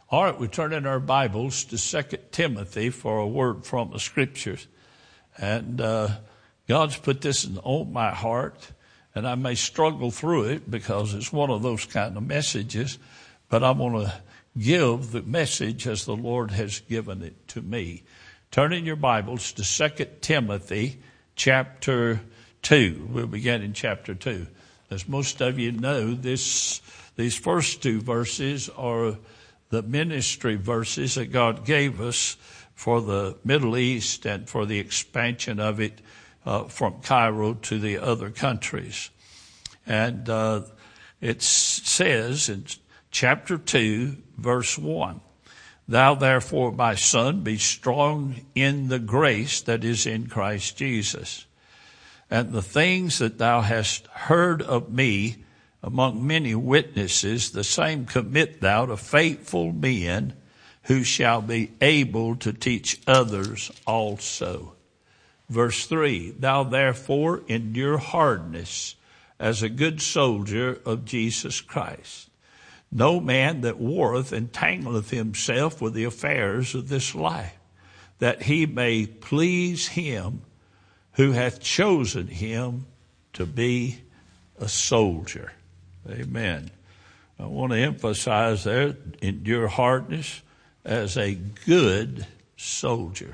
All right, we turn in our Bibles to 2 Timothy for a word from the Scriptures. And God's put this on my heart, and I may struggle through it because it's one of those kind of messages, but I'm going to give the message as the Lord has given it to me. Turn in your Bibles to 2 Timothy chapter 2. We'll begin in chapter 2. As most of you know, these first two verses are the ministry verses that God gave us for the Middle East and for the expansion of it from Cairo to the other countries. And it says in chapter 2, verse 1, "Thou therefore, my son, be strong in the grace that is in Christ Jesus. And the things that thou hast heard of me among many witnesses, the same commit thou to faithful men who shall be able to teach others also." Verse 3, "Thou therefore endure hardness as a good soldier of Jesus Christ. No man that warreth entangleth himself with the affairs of this life, that he may please him who hath chosen him to be a soldier." Amen. I want to emphasize there, endure hardness as a good soldier.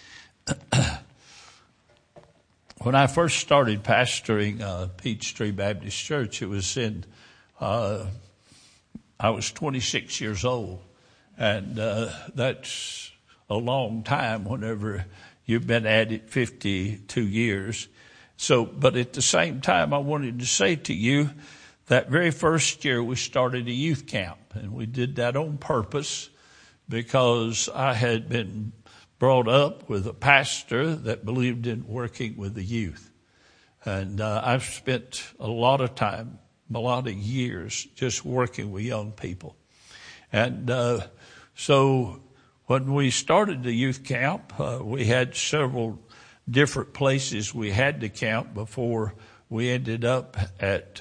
When I first started pastoring Peachtree Baptist Church, it was I was 26 years old. And that's a long time whenever you've been at it 52 years. But at the same time, I wanted to say to you, that very first year we started a youth camp, and we did that on purpose because I had been brought up with a pastor that believed in working with the youth. And I've spent a lot of years just working with young people. And so when we started the youth camp, we had several different places we had to camp before we ended up at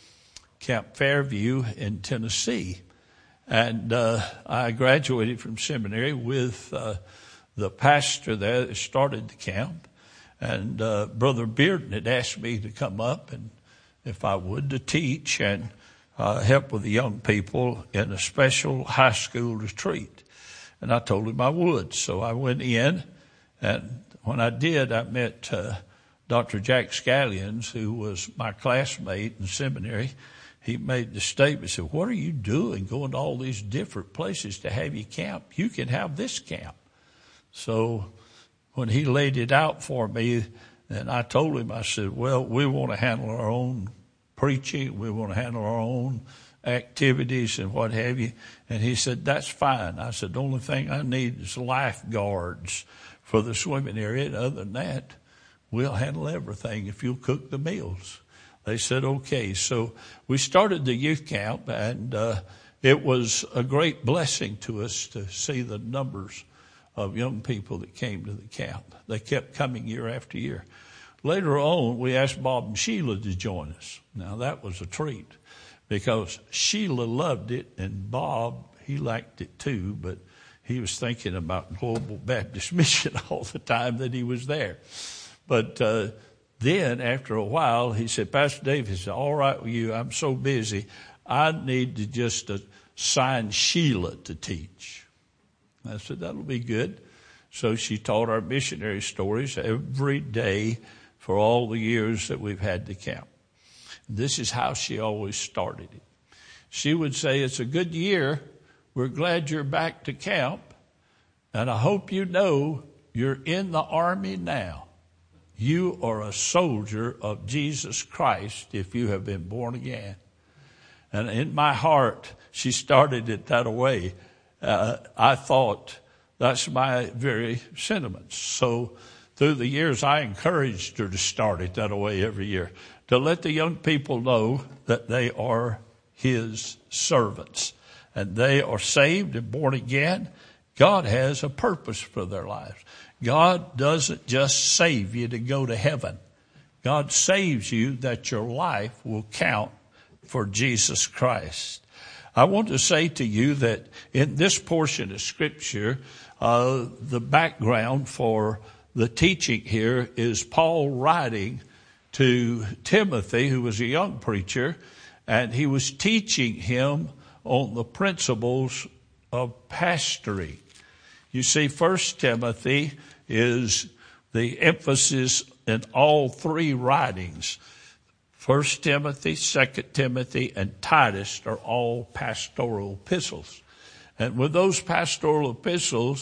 Camp Fairview in Tennessee. And I graduated from seminary with the pastor there that started the camp. And Brother Bearden had asked me to come up and if I would to teach and help with the young people in a special high school retreat. And I told him I would. So I went in, and when I did, I met Dr. Jack Scallions, who was my classmate in seminary. He made the statement, said, "What are you doing going to all these different places to have you camp? You can have this camp." So when he laid it out for me, and I told him, I said, "Well, we want to handle our own preaching. We want to handle our own activities and what have you." And he said, "That's fine." I said, "The only thing I need is lifeguards for the swimming area. And other than that, we'll handle everything if you'll cook the meals." They said, "Okay." So we started the youth camp, and it was a great blessing to us to see the numbers of young people that came to the camp. They kept coming year after year. Later on, we asked Bob and Sheila to join us. Now, that was a treat because Sheila loved it, and Bob, he liked it too, but he was thinking about Global Baptist Mission all the time that he was there. But then, after a while, he said, "Pastor Dave, is it all right with you? I'm so busy. I need to just assign Sheila to teach." I said, "That'll be good." So she taught our missionary stories every day for all the years that we've had the camp. This is how she always started it. She would say, "It's a good year. We're glad you're back to camp. And I hope you know you're in the army now. You are a soldier of Jesus Christ if you have been born again." And in my heart, she started it that way. I thought that's my very sentiments. So through the years, I encouraged her to start it that way every year, to let the young people know that they are his servants and they are saved and born again. God has a purpose for their lives. God doesn't just save you to go to heaven. God saves you that your life will count for Jesus Christ. I want to say to you that in this portion of Scripture, the background for the teaching here is Paul writing to Timothy, who was a young preacher, and he was teaching him on the principles of pastoring. You see, 1 Timothy is the emphasis in all three writings. 1 Timothy, 2 Timothy, and Titus are all pastoral epistles. And with those pastoral epistles,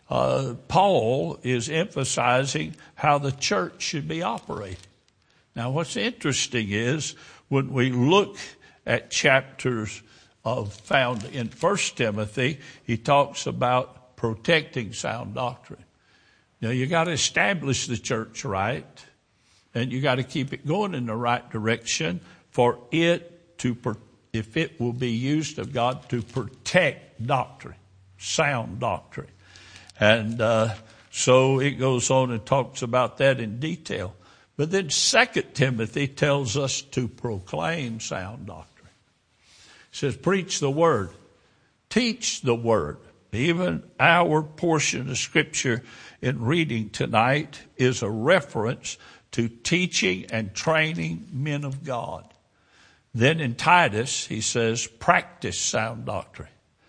Paul is emphasizing how the church should be operated. Now, what's interesting is when we look at chapters found in 1 Timothy, he talks about protecting sound doctrine. Now, you got to establish the church right, and you got to keep it going in the right direction for it to, if it will be used of God, to protect doctrine, sound doctrine. And so it goes on and talks about that in detail. But then 2 Timothy tells us to proclaim sound doctrine. It says, preach the word, teach the word. Even our portion of Scripture in reading tonight is a reference to teaching and training men of God. Then in Titus, he says, practice sound doctrine.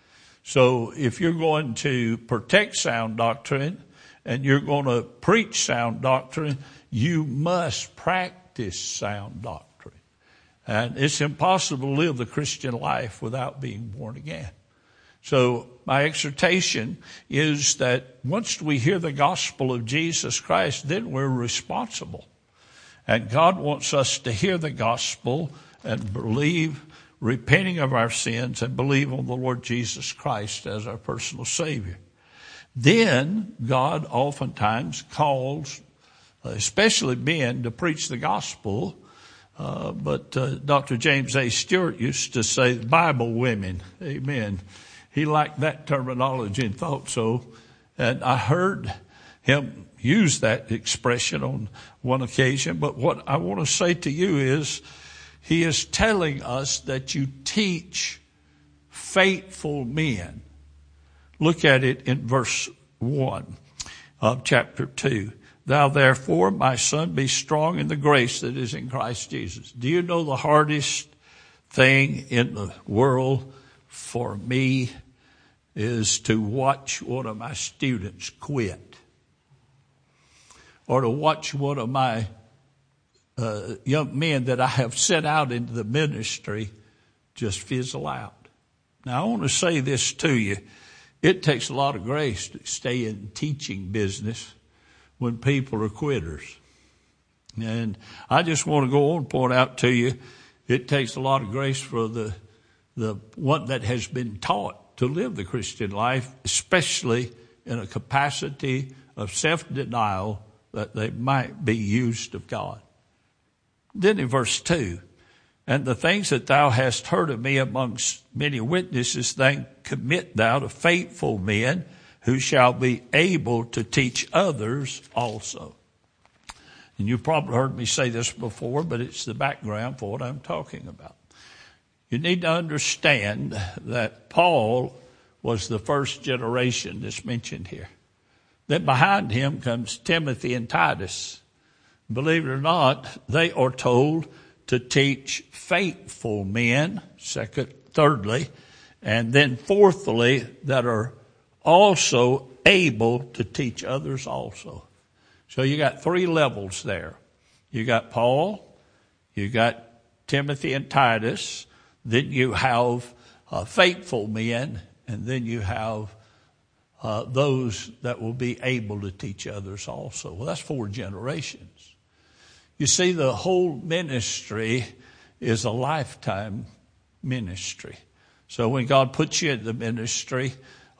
So if you're going to protect sound doctrine and you're going to preach sound doctrine, you must practice sound doctrine. And it's impossible to live the Christian life without being born again. So my exhortation is that once we hear the gospel of Jesus Christ, then we're responsible. And God wants us to hear the gospel and believe, repenting of our sins, and believe on the Lord Jesus Christ as our personal Savior. Then God oftentimes calls, especially men, to preach the gospel. But Dr. James A. Stewart used to say Bible women. Amen. He liked that terminology and thought so. And I heard him use that expression on one occasion. But what I want to say to you is, he is telling us that you teach faithful men. Look at it in verse 1 of chapter 2. Thou therefore, my son, be strong in the grace that is in Christ Jesus. Do you know the hardest thing in the world for me is to watch one of my students quit, or to watch one of my young men that I have sent out into the ministry just fizzle out. Now, I want to say this to you. It takes a lot of grace to stay in teaching business when people are quitters. And I just want to go on and point out to you, it takes a lot of grace for the one that has been taught to live the Christian life, especially in a capacity of self-denial that they might be used of God. Then in verse 2, and the things that thou hast heard of me amongst many witnesses, then commit thou to faithful men who shall be able to teach others also. And you've probably heard me say this before, but it's the background for what I'm talking about. You need to understand that Paul was the first generation that's mentioned here. Then behind him comes Timothy and Titus. Believe it or not, they are told to teach faithful men, thirdly, and then fourthly, that are also able to teach others also. So you got three levels there. You got Paul, you got Timothy and Titus, then you have faithful men, and then you have those that will be able to teach others also. Well, that's 4 generations. You see, the whole ministry is a lifetime ministry. So when God puts you in the ministry,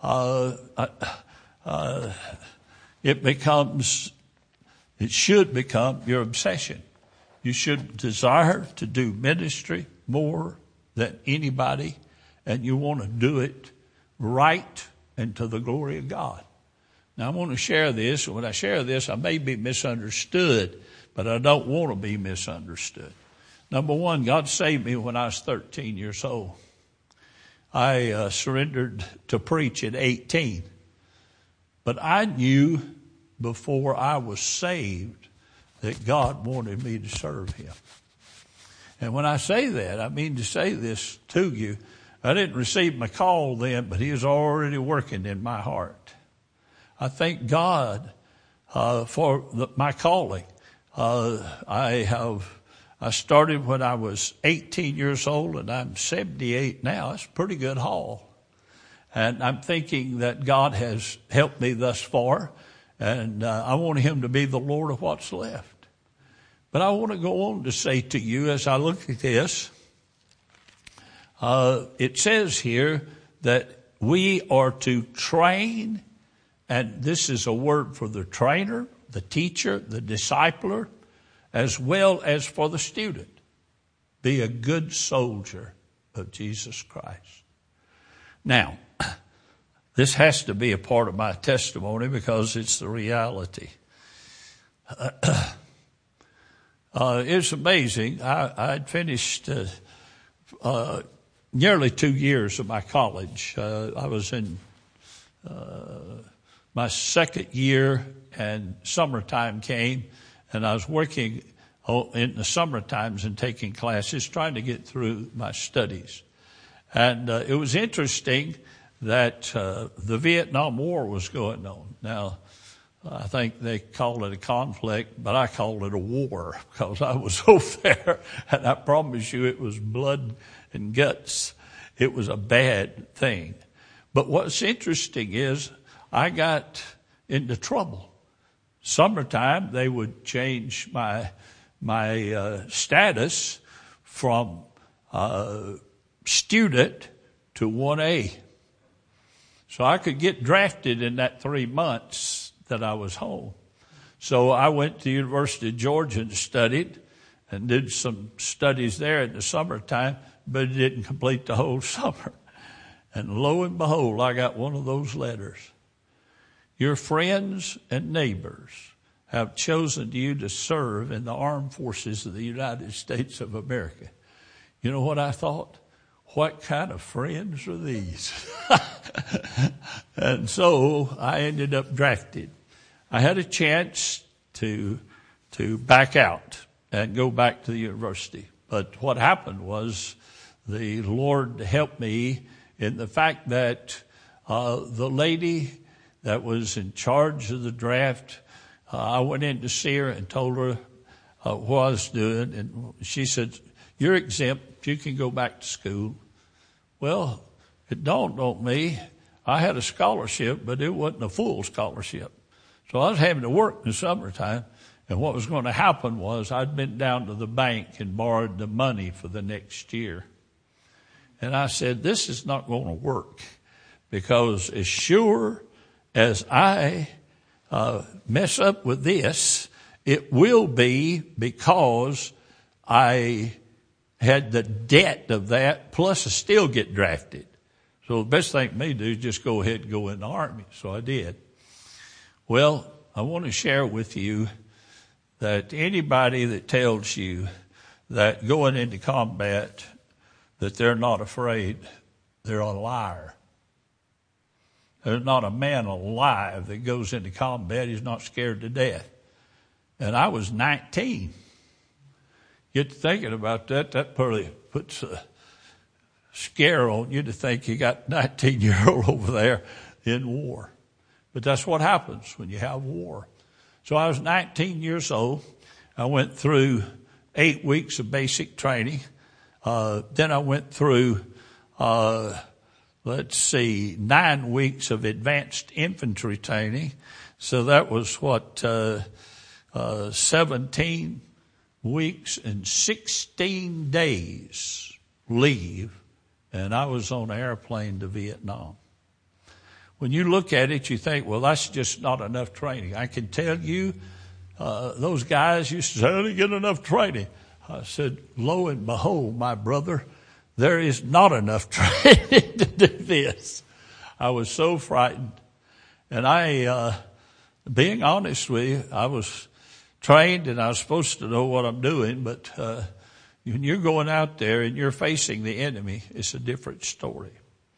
it should become your obsession. You should desire to do ministry more than anybody, and you want to do it right and to the glory of God. Now, I want to share this. When I share this, I may be misunderstood, but I don't want to be misunderstood. Number one, God saved me when I was 13 years old. I surrendered to preach at 18. But I knew before I was saved that God wanted me to serve him. And when I say that, I mean to say this to you. I didn't receive my call then, but he was already working in my heart. I thank God for my calling. I started when I was 18 years old, and I'm 78 now. That's a pretty good haul. And I'm thinking that God has helped me thus far, and I want him to be the Lord of what's left. But I want to go on to say to you, as I look at this, it says here that we are to train, and this is a word for the trainer, the teacher, the discipler, as well as for the student. Be a good soldier of Jesus Christ. Now, this has to be a part of my testimony because it's the reality. It's amazing. I'd finished nearly 2 years of my college. I was in my second year, and summertime came, and I was working in the summer times and taking classes, trying to get through my studies. And it was interesting that the Vietnam War was going on. Now, I think they call it a conflict, but I call it a war because I was over there, and I promise you it was blood and guts. It was a bad thing. But what's interesting is I got into trouble. Summertime, they would change my status from student to 1A. So I could get drafted in that 3 months that I was home. So I went to the University of Georgia and studied and did some studies there in the summertime, but it didn't complete the whole summer. And lo and behold, I got one of those letters. Your friends and neighbors have chosen you to serve in the armed forces of the United States of America. You know what I thought? What kind of friends are these? And so I ended up drafted. I had a chance to back out and go back to the university. But what happened was the Lord helped me in the fact that the lady that was in charge of the draft, I went in to see her and told her what I was doing. And she said, you're exempt. You can go back to school. Well, it dawned on me, I had a scholarship, but it wasn't a full scholarship. So I was having to work in the summertime. And what was going to happen was I'd been down to the bank and borrowed the money for the next year. And I said, this is not going to work because as sure as I mess up with this, it will be because I had the debt of that, plus I still get drafted. So the best thing for me to do is just go ahead and go in the Army. So I did. Well, I want to share with you that anybody that tells you that going into combat, that they're not afraid, they're a liar. There's not a man alive that goes into combat, he's not scared to death. And I was 19. Get to thinking about that, that probably puts a scare on you to think you got 19-year-old over there in war. But that's what happens when you have war. So I was 19 years old. I went through 8 weeks of basic training. Then I went through, 9 weeks of advanced infantry training. So that was 17 weeks and 16 days leave. And I was on an airplane to Vietnam. When you look at it, you think, well, that's just not enough training. I can tell you, those guys used to say, I didn't get enough training. I said, lo and behold, my brother, there is not enough training to do this. I was so frightened. And being honest with you, I was trained and I was supposed to know what I'm doing, but when you're going out there and you're facing the enemy, it's a different story.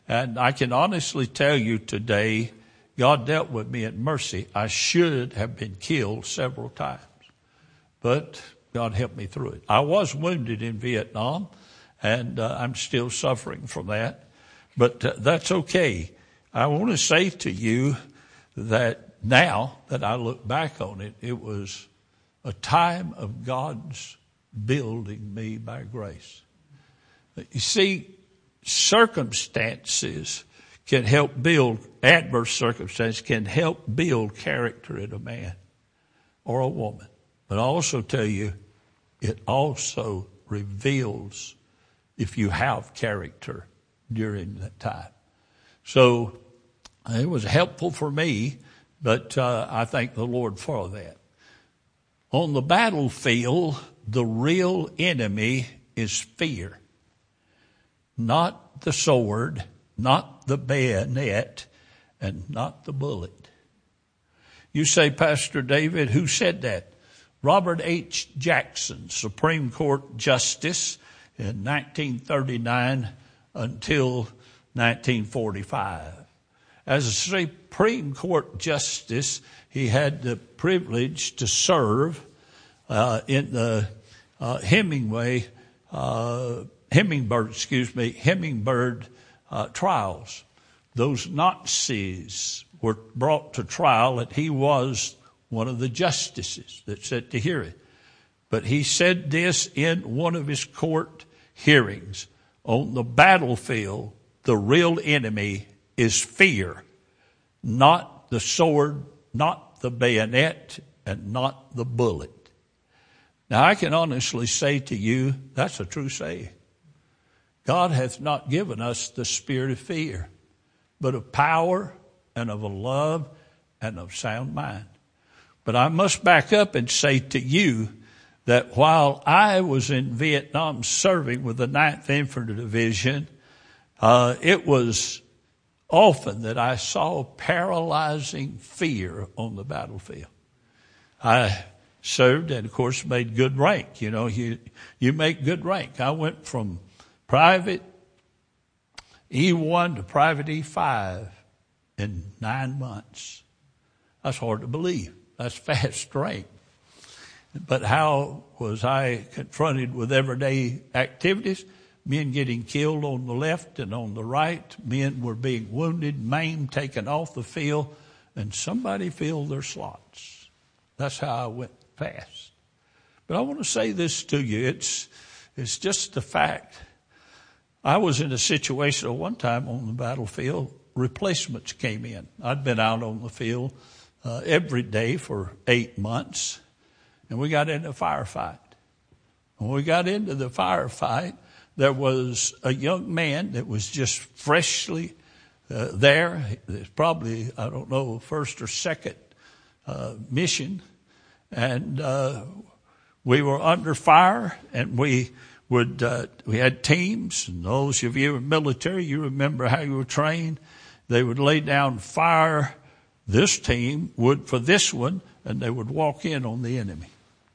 And I can honestly tell you today, God dealt with me in mercy. I should have been killed several times, but God helped me through it. I was wounded in Vietnam, and I'm still suffering from that, but that's okay. I want to say to you that now that I look back on it, it was a time of God's building me by grace. You see, circumstances can help build, adverse circumstances can help build character in a man or a woman. But I also tell you, it also reveals if you have character during that time. So it was helpful for me, but I thank the Lord for that. On the battlefield, the real enemy is fear. Not the sword, not the bayonet, and not the bullet. You say, Pastor David, who said that? Robert H. Jackson, Supreme Court Justice in 1939 until 1945. As a Supreme Court Justice, he had the privilege to serve in the Hemingway trials. Those Nazis were brought to trial, and he was one of the justices that sat to hear it. But he said this in one of his court hearings: on the battlefield, the real enemy is fear, not the sword, not the bayonet, and not the bullet. Now, I can honestly say to you, that's a true saying. God hath not given us the spirit of fear, but of power and of a love and of sound mind. But I must back up and say to you that while I was in Vietnam serving with the 9th Infantry Division, it was often that I saw paralyzing fear on the battlefield. I served and, of course, made good rank. You know, you make good rank. I went from Private E1 to Private E5 in 9 months. That's hard to believe. That's fast rank. But how was I confronted with everyday activities? Men getting killed on the left and on the right. Men were being wounded, maimed, taken off the field, and somebody filled their slots. That's how I went fast. But I want to say this to you. It's just the fact. I was in a situation at one time on the battlefield. Replacements came in. I'd been out on the field every day for 8 months, and we got into a firefight. When we got into the firefight, there was a young man that was just freshly there. It's probably, I don't know, first or second mission. And we were under fire, and we had teams. And those of you in the military, you remember how you were trained. They would lay down fire. This team would for this one, and they would walk in on the enemy.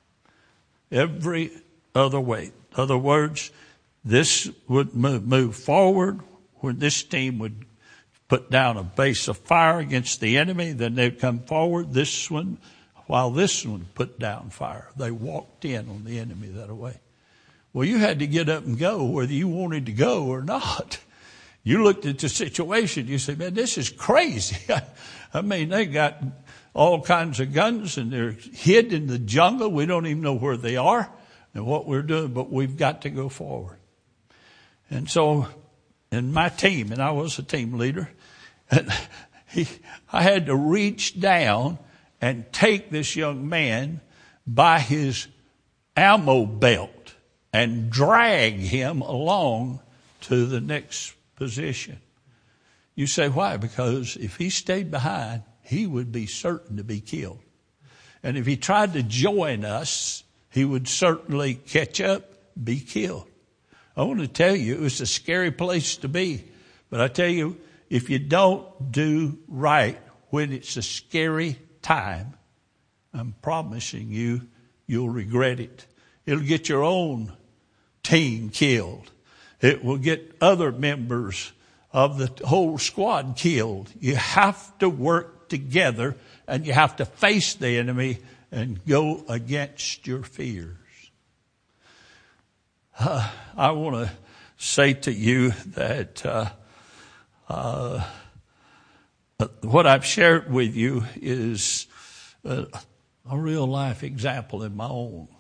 Every other way. In other words, this would move forward when this team would put down a base of fire against the enemy. Then they'd come forward. This one, while this one put down fire, they walked in on the enemy that way. Well, you had to get up and go whether you wanted to go or not. You looked at the situation. You said, man, this is crazy. I mean, they got all kinds of guns and they're hid in the jungle. We don't even know where they are and what we're doing, but we've got to go forward. And so in my team, and I was a team leader, and I had to reach down and take this young man by his ammo belt and drag him along to the next position. You say, why? Because if he stayed behind, he would be certain to be killed. And if he tried to join us, he would certainly catch up, be killed. I want to tell you, it was a scary place to be. But I tell you, if you don't do right when it's a scary time, I'm promising you, you'll regret it. It'll get your own team killed. It will get other members of the whole squad killed. You have to work together, and you have to face the enemy and go against your fears. I want to say to you that what I've shared with you is a real life example in my own.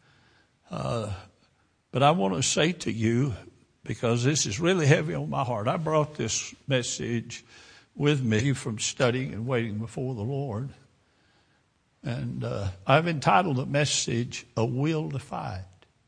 But I want to say to you, because this is really heavy on my heart, I brought this message with me from studying and waiting before the Lord. And I've entitled the message, A Will to Fight.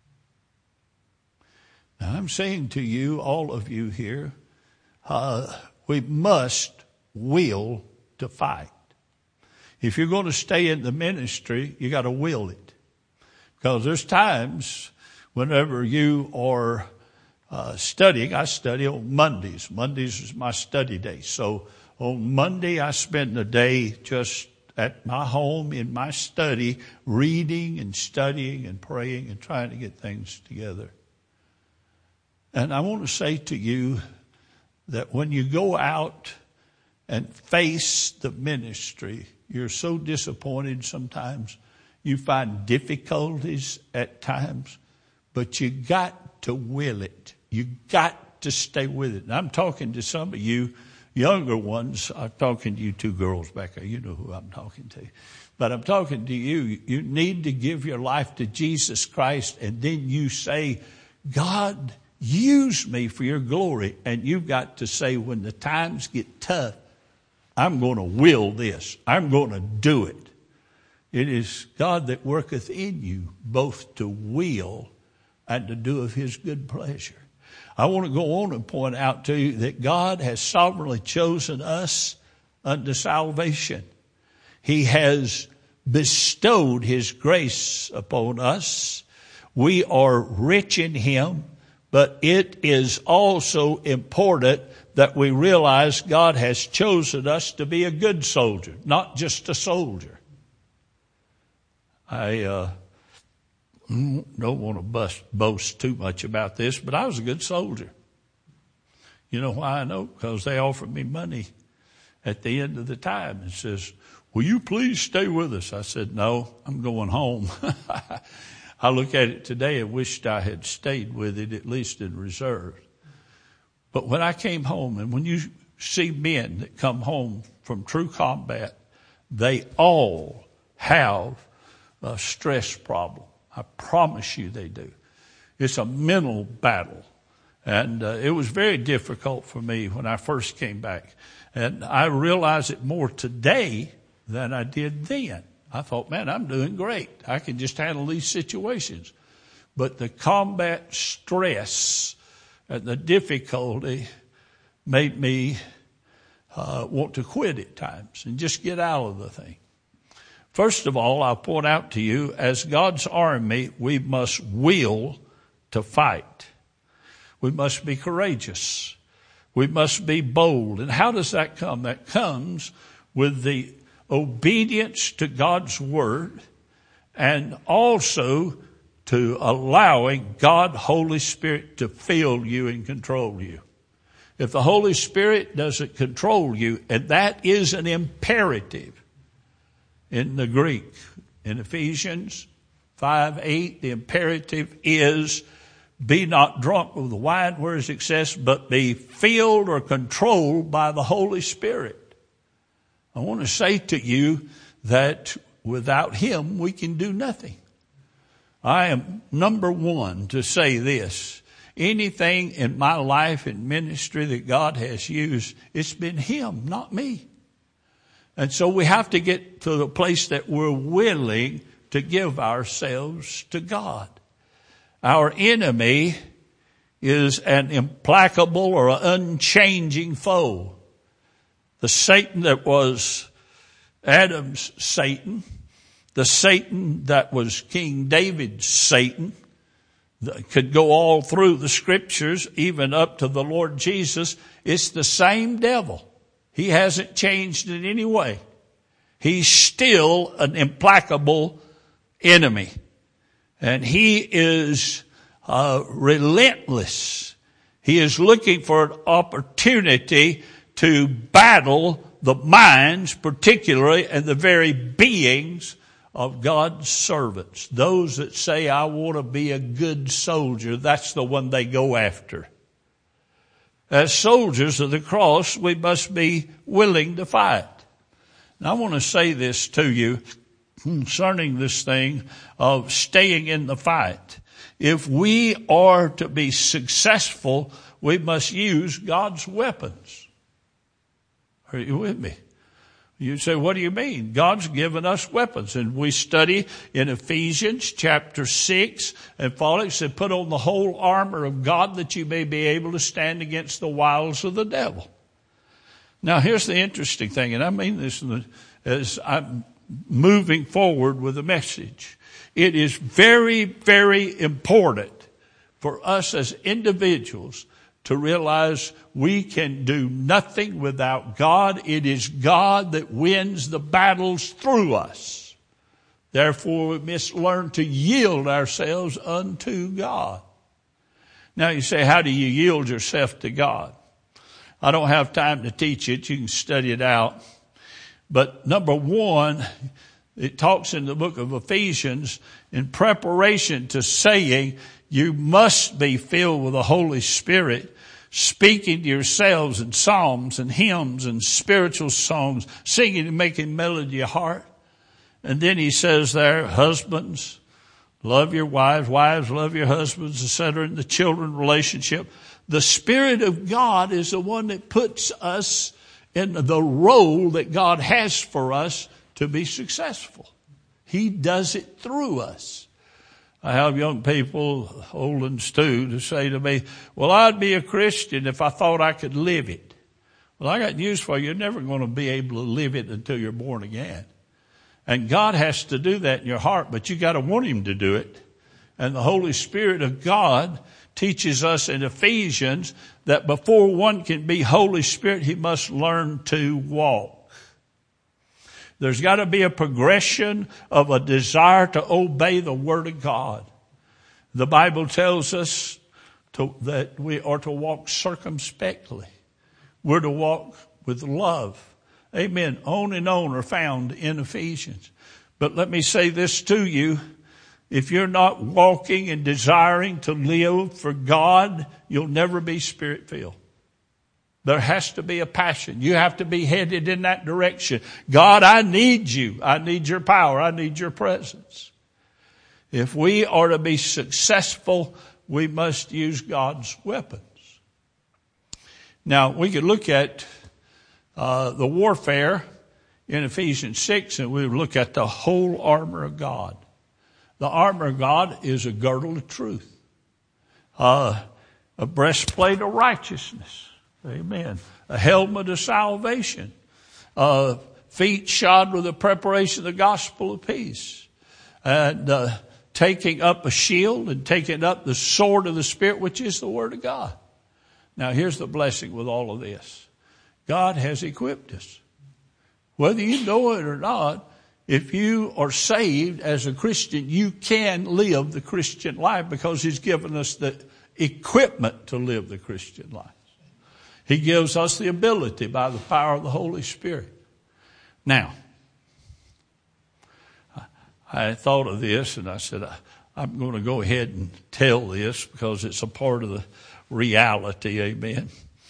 Now I'm saying to you, all of you here, we must will to fight. If you're going to stay in the ministry, you got to will it. Because there's times whenever you are studying, I study on Mondays. Mondays is my study day. So on Monday, I spend the day just at my home in my study, reading and studying and praying and trying to get things together. And I want to say to you that when you go out and face the ministry, you're so disappointed sometimes. You find difficulties at times, but you got to will it. You got to stay with it. And I'm talking to some of you younger ones. I'm talking to you two girls back there. You know who I'm talking to. But I'm talking to you. You need to give your life to Jesus Christ, and then you say, God, use me for your glory. And you've got to say, when the times get tough, I'm going to will this. I'm going to do it. It is God that worketh in you both to will and to do of his good pleasure. I want to go on and point out to you that God has sovereignly chosen us unto salvation. He has bestowed his grace upon us. We are rich in him, but it is also important that we realize God has chosen us to be a good soldier, not just a soldier. I don't want to boast too much about this, but I was a good soldier. You know why I know? Because they offered me money at the end of the time and says, will you please stay with us? I said, no, I'm going home. I look at it today and wished I had stayed with it, at least in reserve. But when I came home, and when you see men that come home from true combat, they all have a stress problem. I promise you they do. It's a mental battle. And it was very difficult for me when I first came back. And I realize it more today than I did then. I thought, man, I'm doing great. I can just handle these situations. But the combat stress and the difficulty made me want to quit at times and just get out of the thing. First of all, I'll point out to you, as God's army, we must will to fight. We must be courageous. We must be bold. And how does that come? That comes with the obedience to God's word, and also to allowing God, Holy Spirit, to fill you and control you. If the Holy Spirit doesn't control you, and that is an imperative in the Greek. In Ephesians 5:8, the imperative is, be not drunk with wine where is excess, but be filled or controlled by the Holy Spirit. I want to say to you that without him, we can do nothing. I am number one to say this. Anything in my life and ministry that God has used, it's been him, not me. And so we have to get to the place that we're willing to give ourselves to God. Our enemy is an implacable or unchanging foe. The Satan that was Adam's Satan, the Satan that was King David's Satan, that could go all through the scriptures, even up to the Lord Jesus. It's the same devil. He hasn't changed in any way. He's still an implacable enemy. And he is relentless. He is looking for an opportunity to battle the minds, particularly, and the very beings of God's servants. Those that say, I want to be a good soldier, that's the one they go after. As soldiers of the cross, we must be willing to fight. And I want to say this to you concerning this thing of staying in the fight. If we are to be successful, we must use God's weapons. Are you with me? You say, what do you mean? God's given us weapons. And we study in Ephesians chapter 6 and following, it said, put on the whole armor of God that you may be able to stand against the wiles of the devil. Now here's the interesting thing, and I mean this as I'm moving forward with the message. It is very, very important for us as individuals to realize we can do nothing without God. It is God that wins the battles through us. Therefore, we must learn to yield ourselves unto God. Now you say, how do you yield yourself to God? I don't have time to teach it. You can study it out. But number one, it talks in the book of Ephesians in preparation to saying you must be filled with the Holy Spirit, speaking to yourselves in psalms and hymns and spiritual songs, singing and making melody to your heart. And then he says there, husbands, love your wives, wives, love your husbands, etc. in the children relationship. The Spirit of God is the one that puts us in the role that God has for us to be successful. He does it through us. I have young people, old ones too, to say to me, well, I'd be a Christian if I thought I could live it. Well, I got news for you. You're never going to be able to live it until you're born again. And God has to do that in your heart, but you got to want Him to do it. And the Holy Spirit of God teaches us in Ephesians that before one can be Holy Spirit, he must learn to walk. There's got to be a progression of a desire to obey the Word of God. The Bible tells us that we are to walk circumspectly. We're to walk with love. Amen. On and on are found in Ephesians. But let me say this to you. If you're not walking and desiring to live for God, you'll never be Spirit-filled. There has to be a passion. You have to be headed in that direction. God, I need you. I need your power. I need your presence. If we are to be successful, we must use God's weapons. Now, we could look at the warfare in Ephesians 6, and we look at the whole armor of God. The armor of God is a girdle of truth, a breastplate of righteousness. Amen. A helmet of salvation. Feet shod with the preparation of the gospel of peace. And taking up a shield and taking up the sword of the Spirit, which is the Word of God. Now here's the blessing with all of this. God has equipped us. Whether you know it or not, if you are saved as a Christian, you can live the Christian life because He's given us the equipment to live the Christian life. He gives us the ability by the power of the Holy Spirit. Now, I thought of this and I said, I'm going to go ahead and tell this because it's a part of the reality. Amen.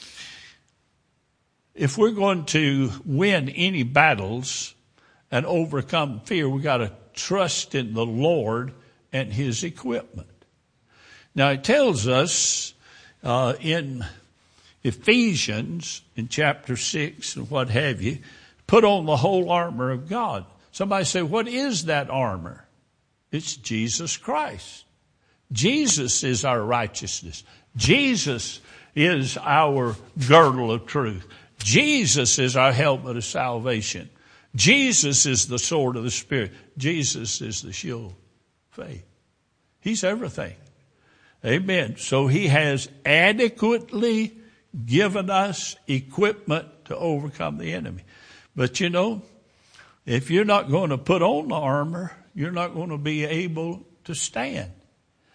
If we're going to win any battles and overcome fear, we got to trust in the Lord and His equipment. Now it tells us in Ephesians in chapter 6 and what have you, put on the whole armor of God. Somebody say, what is that armor? It's Jesus Christ. Jesus is our righteousness. Jesus is our girdle of truth. Jesus is our helmet of salvation. Jesus is the sword of the Spirit. Jesus is the shield of faith. He's everything. Amen. So He has adequately given us equipment to overcome the enemy. But you know, if you're not going to put on the armor, you're not going to be able to stand.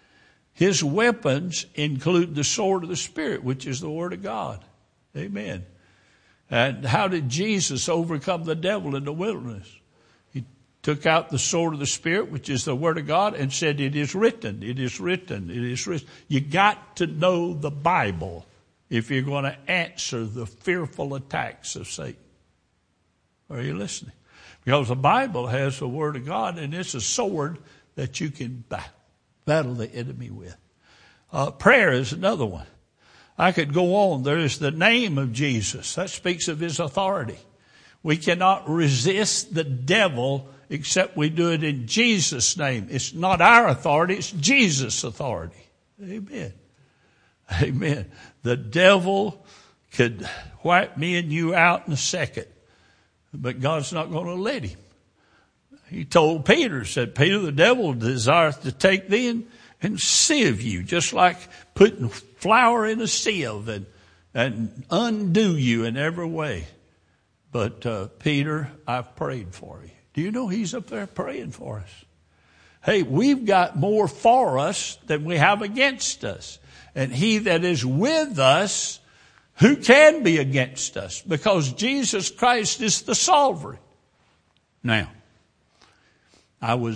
His weapons include the sword of the Spirit, which is the Word of God. Amen. And how did Jesus overcome the devil in the wilderness? He took out the sword of the Spirit, which is the Word of God, and said, it is written, it is written, it is written. You got to know the Bible if you're going to answer the fearful attacks of Satan. Are you listening? Because the Bible has the Word of God, and it's a sword that you can battle the enemy with. Prayer is another one. I could go on. There is the name of Jesus. That speaks of his authority. We cannot resist the devil except we do it in Jesus' name. It's not our authority, it's Jesus' authority. Amen. Amen. The devil could wipe me and you out in a second, but God's not going to let him. He told Peter, said, Peter, the devil desires to take thee and sieve you, just like putting flour in a sieve and undo you in every way. But Peter, I've prayed for you. Do you know he's up there praying for us? Hey, we've got more for us than we have against us. And he that is with us, who can be against us? Because Jesus Christ is the solver. Now, I went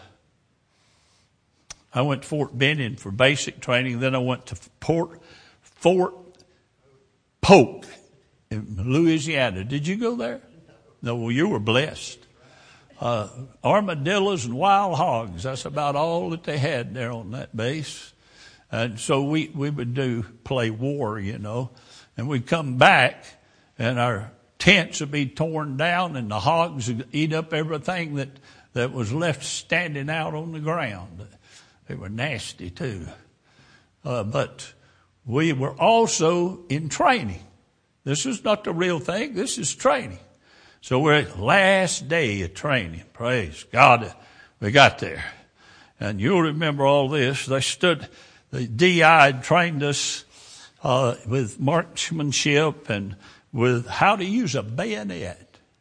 to Fort Benning for basic training. Then I went to Fort Polk in Louisiana. Did you go there? No, well, you were blessed. Armadillos and wild hogs. That's about all that they had there on that base. And so we would play war, you know. And we'd come back and our tents would be torn down and the hogs would eat up everything that was left standing out on the ground. They were nasty too. But we were also in training. This is not the real thing. This is training. So we're at the last day of training. Praise God. We got there. And you'll remember all this. The DI trained us with marksmanship and with how to use a bayonet.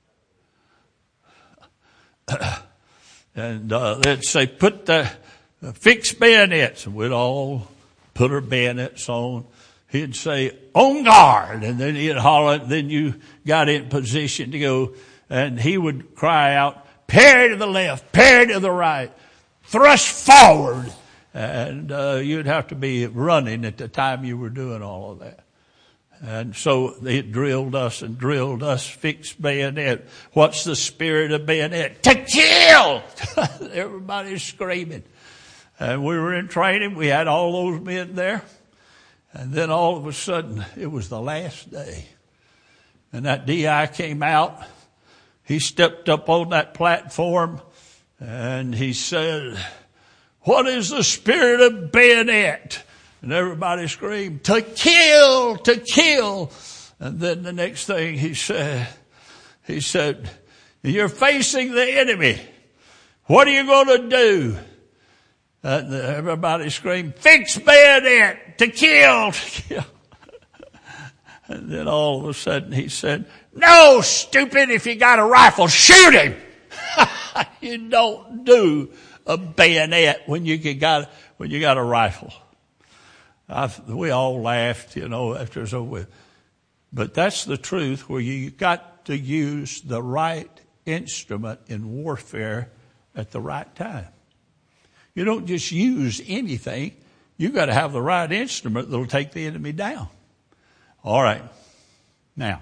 And they'd say, fix bayonets. And we'd all put our bayonets on. He'd say, on guard. And then he'd holler. Then you got in position to go. And he would cry out, parry to the left, parry to the right, thrust forward. And you'd have to be running at the time you were doing all of that. And so they drilled us, fixed bayonet. What's the spirit of bayonet? To kill! Everybody's screaming. And we were in training. We had all those men there. And then all of a sudden, it was the last day. And that DI came out. He stepped up on that platform and he said, what is the spirit of bayonet? And everybody screamed, to kill, to kill. And then the next thing he said, you're facing the enemy. What are you going to do? And everybody screamed, fix bayonet, to kill, to kill. And then all of a sudden he said, no, stupid, if you got a rifle, shoot him. You don't do a bayonet when you got a rifle. We all laughed, you know, after it's over with. But that's the truth, where you got to use the right instrument in warfare at the right time. You don't just use anything. You got to have the right instrument that'll take the enemy down. All right. Now,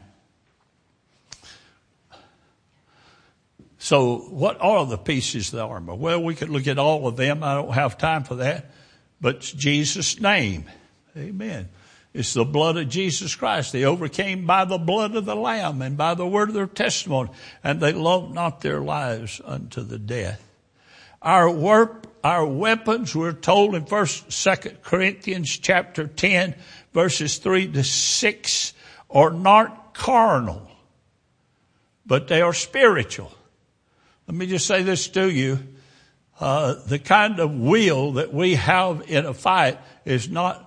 so what are the pieces of the armor? Well, we could look at all of them. I don't have time for that. But it's Jesus' name. Amen. It's the blood of Jesus Christ. They overcame by the blood of the Lamb and by the word of their testimony. And they loved not their lives unto the death. Our weapons, we're told in 2 Corinthians chapter 10, verses 3-6, are not carnal, but they are spiritual. Let me just say this to you. The kind of will that we have in a fight is not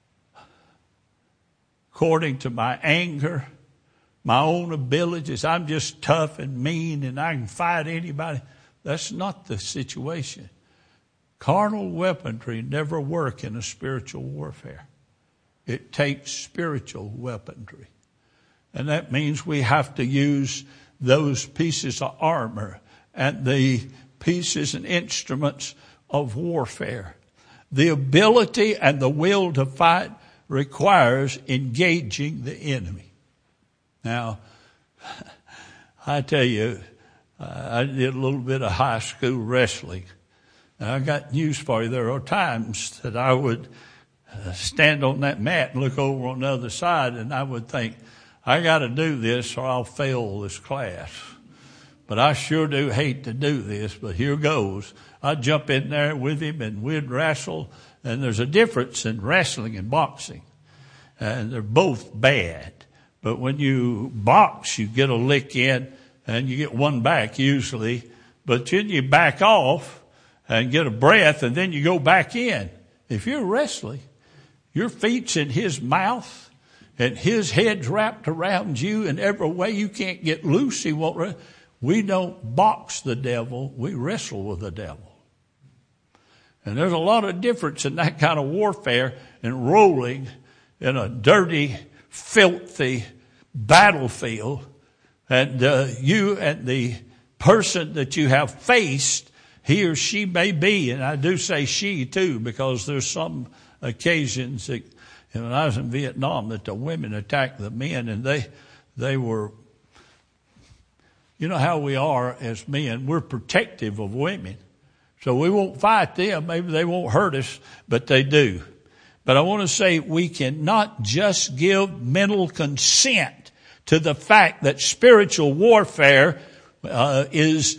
according to my anger, my own abilities. I'm just tough and mean and I can fight anybody. That's not the situation. Carnal weaponry never work in a spiritual warfare. It takes spiritual weaponry. And that means we have to use those pieces of armor and the pieces and instruments of warfare. The ability and the will to fight requires engaging the enemy. Now, I tell you, I did a little bit of high school wrestling. And I got news for you. There are times that I would stand on that mat and look over on the other side, and I would think, I got to do this or I'll fail this class. But I sure do hate to do this, but here goes. I'd jump in there with him and we'd wrestle. And there's a difference in wrestling and boxing. And they're both bad. But when you box, you get a lick in and you get one back usually. But then you back off and get a breath and then you go back in. If you're wrestling, your feet's in his mouth and his head's wrapped around you in every way. You can't get loose. He won't. We don't box the devil. We wrestle with the devil. And there's a lot of difference in that kind of warfare and rolling in a dirty, filthy battlefield. And you and the person that you have faced, he or she may be, and I do say she too, because there's some occasions that, when I was in Vietnam, that the women attacked the men, and they were, you know how we are as men, we're protective of women. So we won't fight them. Maybe they won't hurt us, but they do. But I want to say we cannot just give mental consent to the fact that spiritual warfare is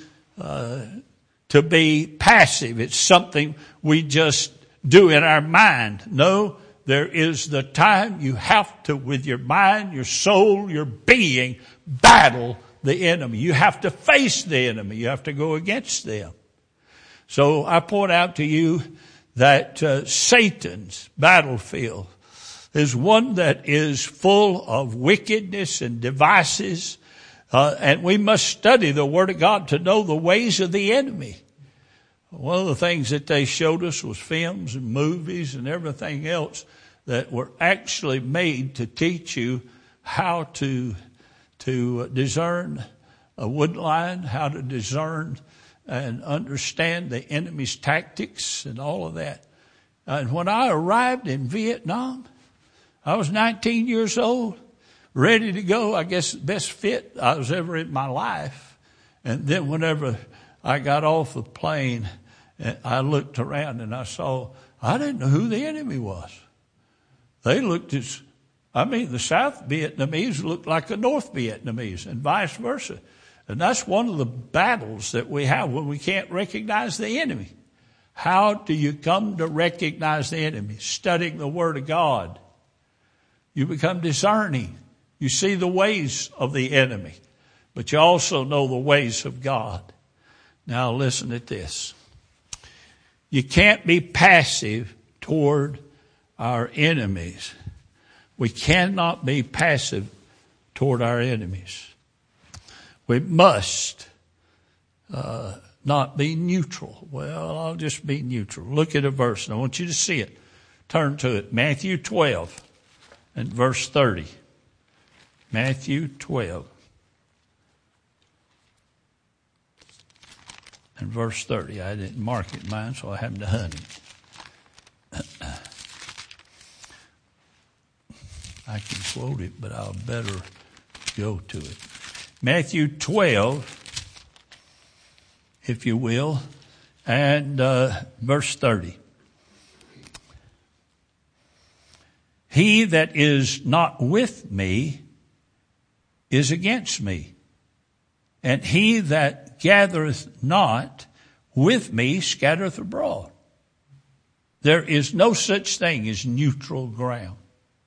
to be passive. It's something we just do in our mind. No, there is the time you have to, with your mind, your soul, your being, battle the enemy. You have to face the enemy. You have to go against them. So I point out to you that Satan's battlefield is one that is full of wickedness and devices. And we must study the Word of God to know the ways of the enemy. One of the things that they showed us was films and movies and everything else that were actually made to teach you how to discern a wood line, how to discern and understand the enemy's tactics and all of that. And when I arrived in Vietnam, I was 19 years old, ready to go. I guess the best fit I was ever in my life. And then whenever I got off the plane, I looked around and I saw, I didn't know who the enemy was. They looked the South Vietnamese looked like the North Vietnamese and vice versa. And that's one of the battles that we have when we can't recognize the enemy. How do you come to recognize the enemy? Studying the Word of God. You become discerning. You see the ways of the enemy, but you also know the ways of God. Now listen at this. You can't be passive toward our enemies. We cannot be passive toward our enemies. We must not be neutral. Well, I'll just be neutral. Look at a verse, and I want you to see it. Turn to it. Matthew 12 and verse 30. Matthew 12 and verse 30. I didn't mark it mine, so I haven't done it. I can quote it, but I'll better go to it. Matthew 12, if you will, and verse 30. He that is not with me is against me, and he that gathereth not with me scattereth abroad. There is no such thing as neutral ground.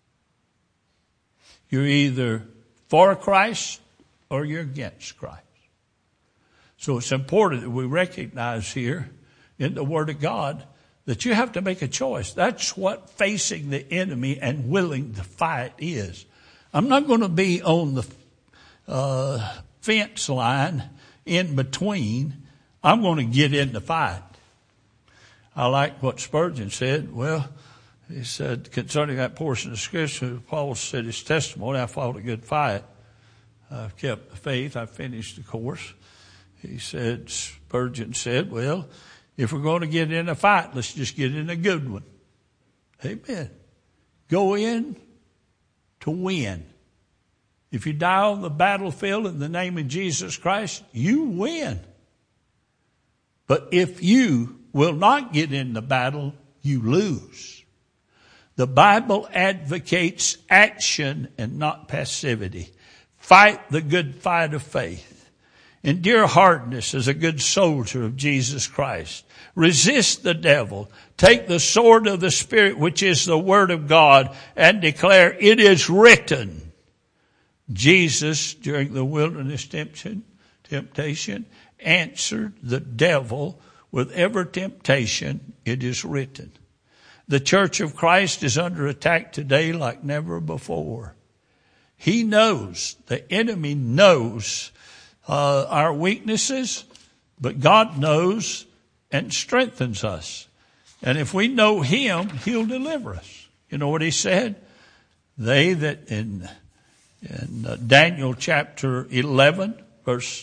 You're either for Christ or you're against Christ. So it's important that we recognize here in the Word of God that you have to make a choice. That's what facing the enemy and willing to fight is. I'm not going to be on the fence line in between. I'm going to get in the fight. I like what Spurgeon said. Well, he said, concerning that portion of Scripture, Paul said his testimony, I fought a good fight. I've kept the faith. I finished the course. He said, Spurgeon said, well, if we're going to get in a fight, let's just get in a good one. Amen. Go in to win. If you die on the battlefield in the name of Jesus Christ, you win. But if you will not get in the battle, you lose. The Bible advocates action and not passivity. Fight the good fight of faith. Endure hardness as a good soldier of Jesus Christ. Resist the devil. Take the sword of the Spirit, which is the Word of God, and declare, it is written. Jesus, during the wilderness temptation, answered the devil with every temptation, it is written. The Church of Christ is under attack today like never before. He knows, the enemy knows our weaknesses, but God knows and strengthens us. And if we know Him, He'll deliver us. You know what He said? They that in Daniel chapter 11, verse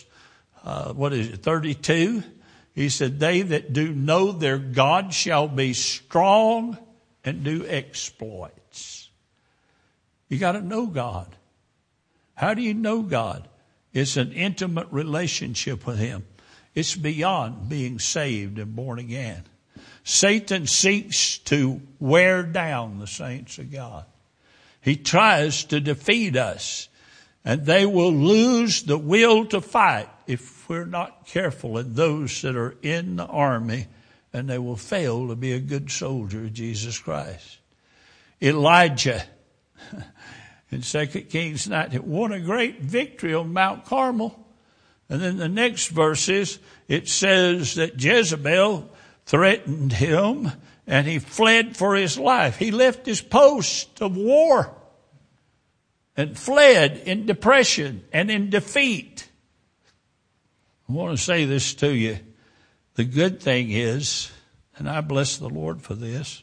32, He said, they that do know their God shall be strong and do exploits. You got to know God. How do you know God? It's an intimate relationship with Him. It's beyond being saved and born again. Satan seeks to wear down the saints of God. He tries to defeat us, and they will lose the will to fight if we're not careful, and those that are in the army, and they will fail to be a good soldier of Jesus Christ. Elijah, in 2 Kings 9, won a great victory on Mount Carmel. And then the next verses, it says that Jezebel threatened him and he fled for his life. He left his post of war and fled in depression and in defeat. I want to say this to you. The good thing is, and I bless the Lord for this,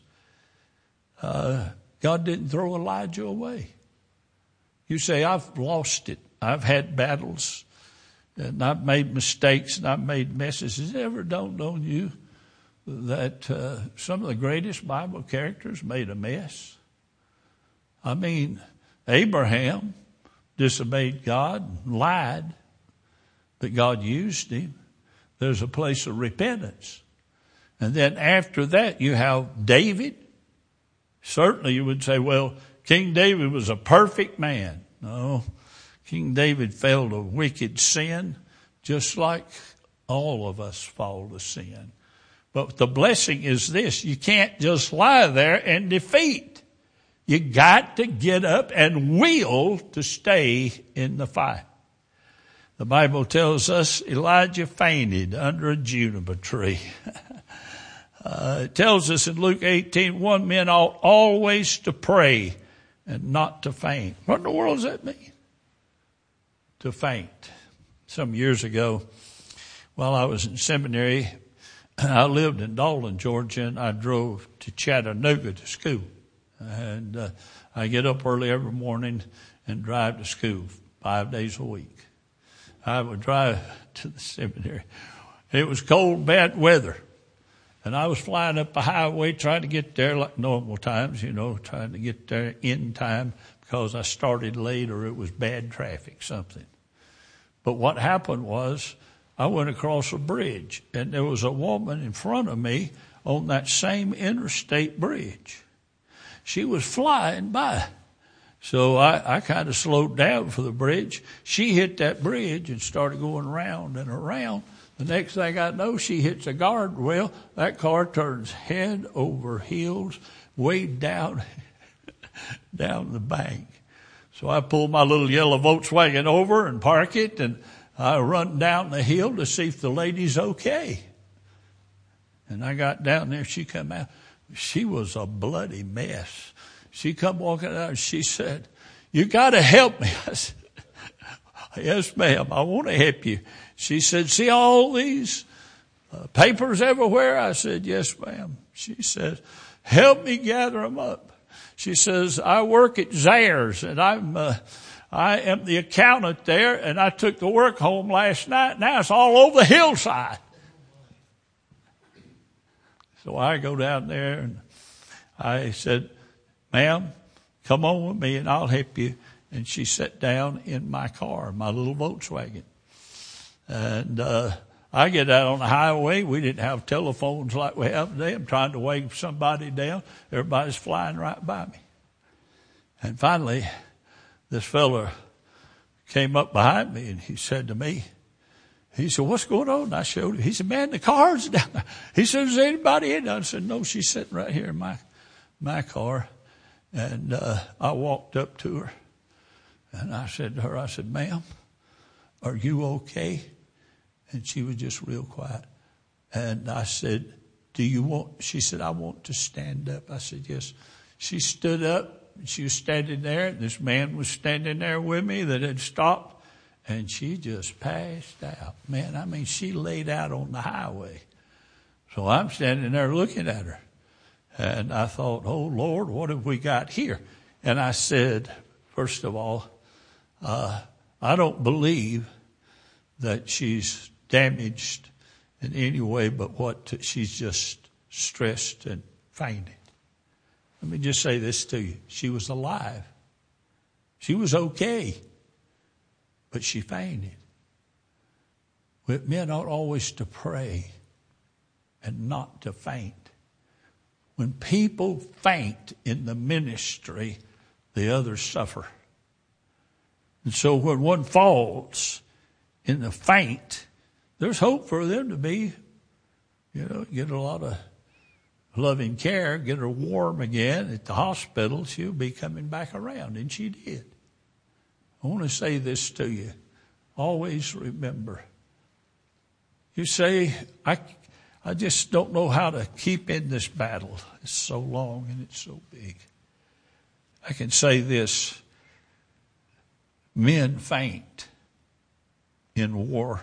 God didn't throw Elijah away. You say, I've lost it. I've had battles and I've made mistakes and I've made messes. Has it ever dawned on you that some of the greatest Bible characters made a mess? I mean, Abraham disobeyed God and lied, but God used him. There's a place of repentance. And then after that, you have David. Certainly you would say, well, King David was a perfect man. No, King David fell to wicked sin, just like all of us fall to sin. But the blessing is this: you can't just lie there and defeat. You got to get up and will to stay in the fight. The Bible tells us Elijah fainted under a juniper tree. It tells us in Luke 18:1, men ought always to pray and not to faint. What in the world does that mean? To faint. Some years ago, while I was in seminary, I lived in Dalton, Georgia, and I drove to Chattanooga to school. And I get up early every morning and drive to school 5 days a week. I would drive to the seminary. It was cold, bad weather. And I was flying up the highway trying to get there like normal times, trying to get there in time because I started late or it was bad traffic, something. But what happened was I went across a bridge and there was a woman in front of me on that same interstate bridge. She was flying by. So I kind of slowed down for the bridge. She hit that bridge and started going around and around. The next thing I know, she hits a guardrail. That car turns head over heels way down the bank. So I pull my little yellow Volkswagen over and park it, and I run down the hill to see if the lady's okay. And I got down there. She come out. She was a bloody mess. She come walking out and she said, "You got to help me." I said, "Yes, ma'am, I want to help you." She said, "See all these papers everywhere? I said, yes, ma'am. She said, help me gather them up. She says, I work at Zayre's, and I am the accountant there, and I took the work home last night. Now it's all over the hillside. So I go down there, and I said, ma'am, come on with me, and I'll help you. And she sat down in my car, my little Volkswagen. And I get out on the highway. We didn't have telephones like we have today. I'm trying to wave somebody down. Everybody's flying right by me. And finally, this fella came up behind me, and he said to me, he said, what's going on? And I showed him. He said, man, the car's down there. He said, is anybody in there? I said, no, she's sitting right here in my car. And I walked up to her, and I said to her, I said, ma'am, are you okay? And she was just real quiet. And I said, she said, I want to stand up. I said, yes. She stood up. She was standing there. And this man was standing there with me that had stopped. And she just passed out. Man, I mean, she laid out on the highway. So I'm standing there looking at her. And I thought, oh, Lord, what have we got here? And I said, first of all, I don't believe that she's damaged in any way but she's just stressed and fainted. Let me just say this to you. She was alive. She was okay, but she fainted. Men ought always to pray and not to faint. When people faint in the ministry, the others suffer. And so when one falls in the faint, there's hope for them to be, get a lot of loving care, get her warm again at the hospital. She'll be coming back around, and she did. I want to say this to you. Always remember. You say, I just don't know how to keep in this battle. It's so long and it's so big. I can say this. Men faint in war.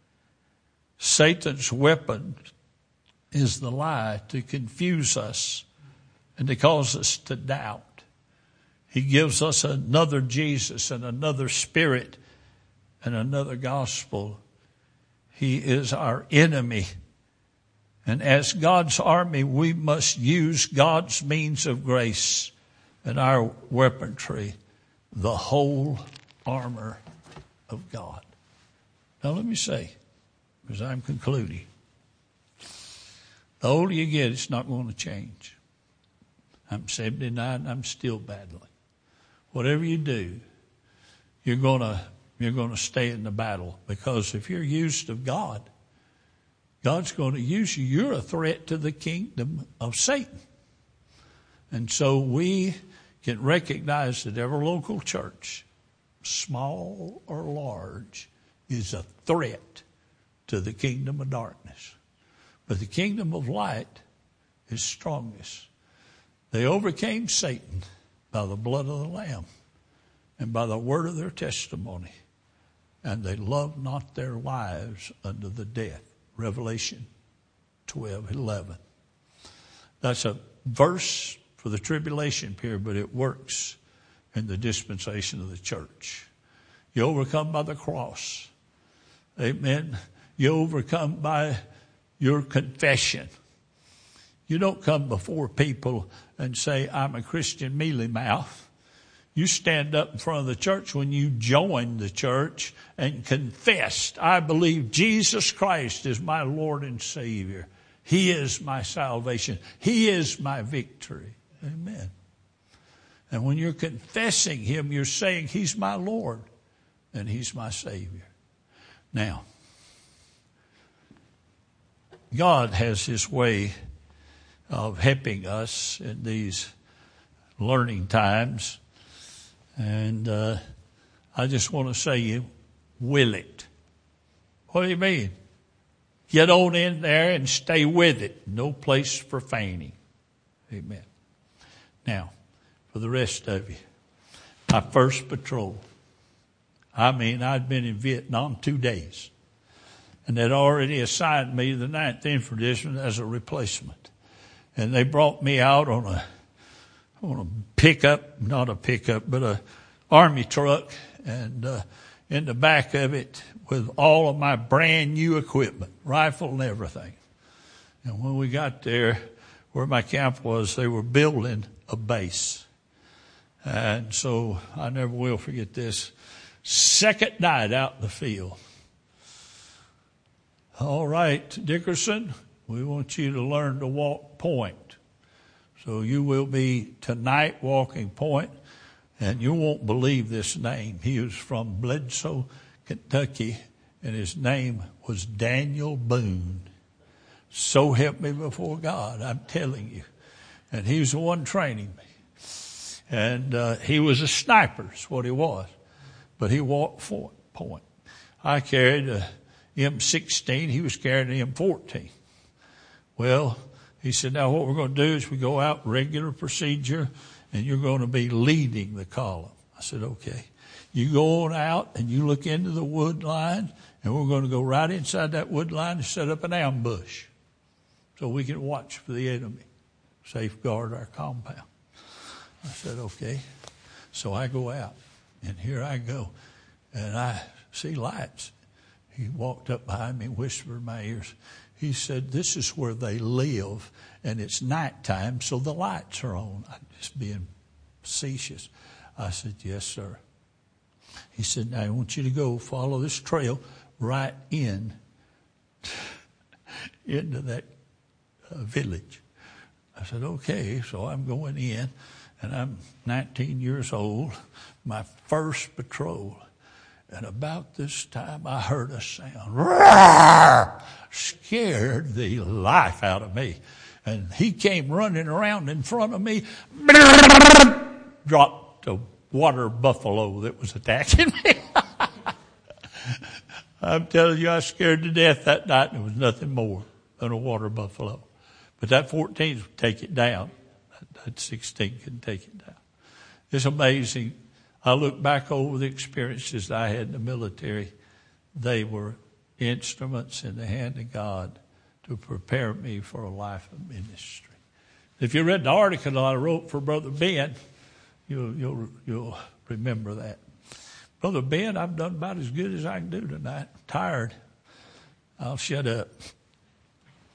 Satan's weapon is the lie to confuse us and to cause us to doubt. He gives us another Jesus and another spirit and another gospel. He is our enemy. And as God's army, we must use God's means of grace and our weaponry, the whole armor of God. Now let me say, because I'm concluding, the older you get, it's not going to change. I'm 79, I'm still battling. Whatever you do, you're going to stay in the battle, because if you're used of God, God's going to use you. You're a threat to the kingdom of Satan. And so we can recognize that every local church, small or large, is a threat to the kingdom of darkness. But the kingdom of light is strongest. They overcame Satan by the blood of the Lamb and by the word of their testimony. And they loved not their lives unto the death. Revelation 12:11. That's a verse for the tribulation period, but it works in the dispensation of the church. You overcome by the cross. Amen. You overcome by your confession. You don't come before people and say, I'm a Christian mealy mouth. You stand up in front of the church when you join the church and confess, I believe Jesus Christ is my Lord and Savior. He is my salvation. He is my victory. Amen. And when you're confessing Him, you're saying He's my Lord and He's my Savior. Now, God has His way of helping us in these learning times. And I just want to say, you will it. What do you mean? Get on in there and stay with it. No place for feigning. Amen. Now, for the rest of you, my first patrol. I'd been in Vietnam 2 days. and they'd already assigned me the 9th Infantry as a replacement. And they brought me out on a pickup, not a pickup, but a army truck, and in the back of it with all of my brand new equipment, rifle and everything. And when we got there, where my camp was, they were building a base. And so I never will forget this. Second night out in the field. All right, Dickerson, we want you to learn to walk point. So you will be tonight walking point, and you won't believe this name. He was from Bledsoe, Kentucky, and his name was Daniel Boone. So help me before God, I'm telling you. And he was the one training me. And he was a sniper, is what he was. But he walked point. I carried a M16. He was carrying an M14. Well, he said, now what we're going to do is we go out regular procedure, and you're going to be leading the column. I said, okay. You go on out and you look into the wood line, and we're going to go right inside that wood line and set up an ambush so we can watch for the enemy, safeguard our compound. I said, okay. So I go out, and here I go, and I see lights. He walked up behind me and whispered in my ears. He said, this is where they live, and it's nighttime, so the lights are on. I'm just being facetious. I said, yes, sir. He said, now I want you to go follow this trail right into that village. I said, okay. So I'm going in, and I'm 19 years old, my first patrol. And about this time, I heard a sound. Roar! Scared the life out of me. And he came running around in front of me, dropped a water buffalo that was attacking me. I'm telling you, I was scared to death that night, and it was nothing more than a water buffalo. But that 14 would take it down. That 16 can take it down. It's amazing. I look back over the experiences I had in the military. They were instruments in the hand of God to prepare me for a life of ministry. If you read the article I wrote for Brother Ben, you'll remember that. Brother Ben, I've done about as good as I can do tonight. I'm tired. I'll shut up.